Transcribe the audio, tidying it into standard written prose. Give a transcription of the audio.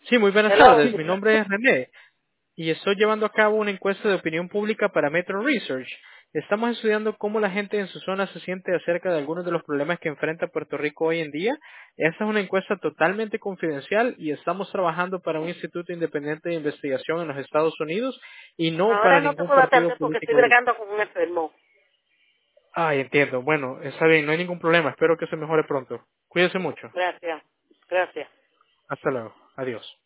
Sí, muy buenas Hello. tardes. Mi nombre es René y estoy llevando a cabo una encuesta de opinión pública para Metro Research. Estamos estudiando cómo la gente en su zona se siente acerca de algunos de los problemas que enfrenta Puerto Rico hoy en día. Esta es una encuesta totalmente confidencial y estamos trabajando para un instituto independiente de investigación en los Estados Unidos y no Ahora para no te ningún puedo partido atender porque estoy político. bregando con un enfermo. Ay, entiendo. Bueno, está bien, no hay ningún problema. Espero que se mejore pronto. Cuídese mucho. Gracias. Gracias. Hasta luego. Adiós.